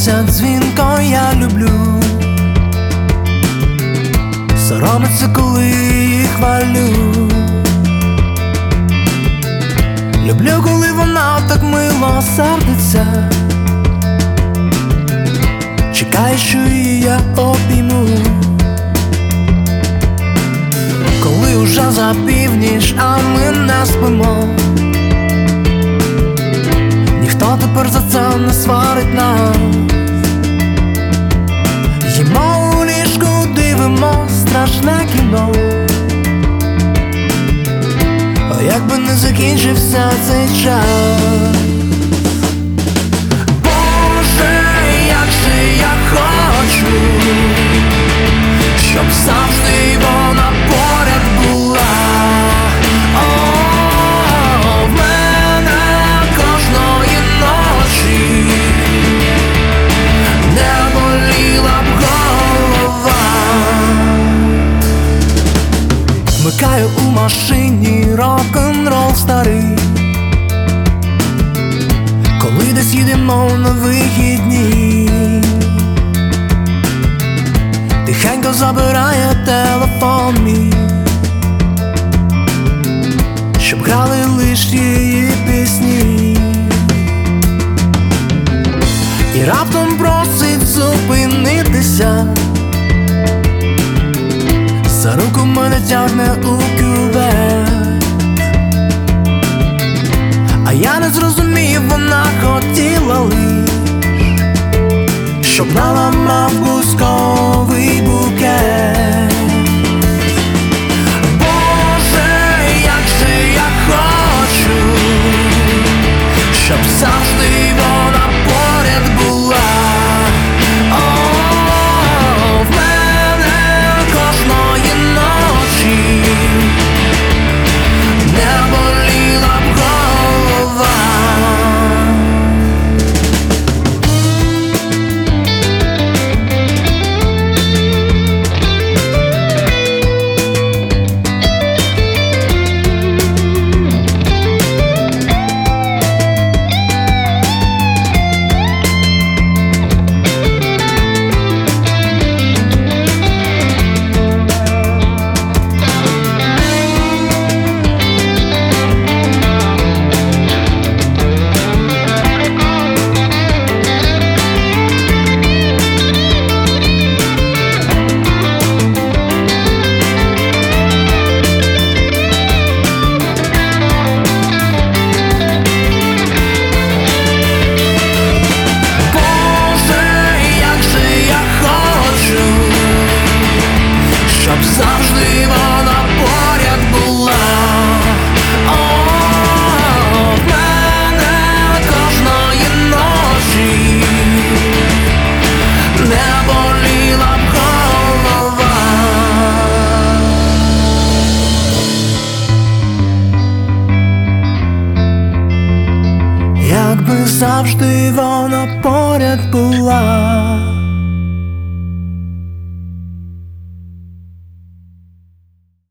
сміється дзвінко, я люблю. Соромиться, коли її хвалю. Люблю, коли вона так мило сердиться, чекає, що її я обійму. Коли уже за північ, а ми не спимо, ніхто тепер за це не сварить нас. Їмо у ліжку, дивимо страшне кіно. А якби не закінчився цей час. Боже, як же я хочу, щоб завжди вона поряд була. О, в мене кожної ночі не боліла б голова. Вмикаю у машині рок-н-рол старий, коли десь їдемо на вихідні. Тихенько забирає телефон мій, щоб грали лиш її пісні. І раптом просить зупинитися, за руку мене тягне у кювет. А я не зрозумів, вона хотіла лиш, щоб наламав бузковий букет. Боже, як же я хочу, щоб завжди вона поряд була. О, в мене кожної ночі не боліла б голова. Завжди вона поряд була. О, в мене кожної ночі не боліла б голова. Якби завжди вона поряд була.